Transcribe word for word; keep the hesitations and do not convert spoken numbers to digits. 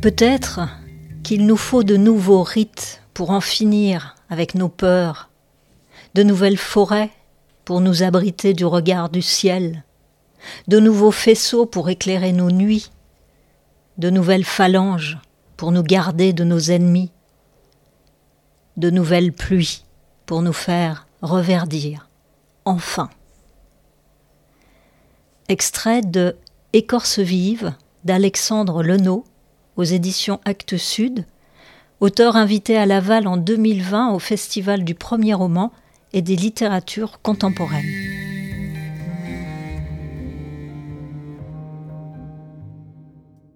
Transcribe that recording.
Peut-être qu'il nous faut de nouveaux rites pour en finir avec nos peurs, de nouvelles forêts pour nous abriter du regard du ciel, de nouveaux faisceaux pour éclairer nos nuits, de nouvelles phalanges pour nous garder de nos ennemis, de nouvelles pluies pour nous faire reverdir, enfin. Extrait de Écorce vive d'Alexandre Lenot, aux éditions Actes Sud, auteur invité à Laval en deux mille vingt au Festival du premier roman et des littératures contemporaines.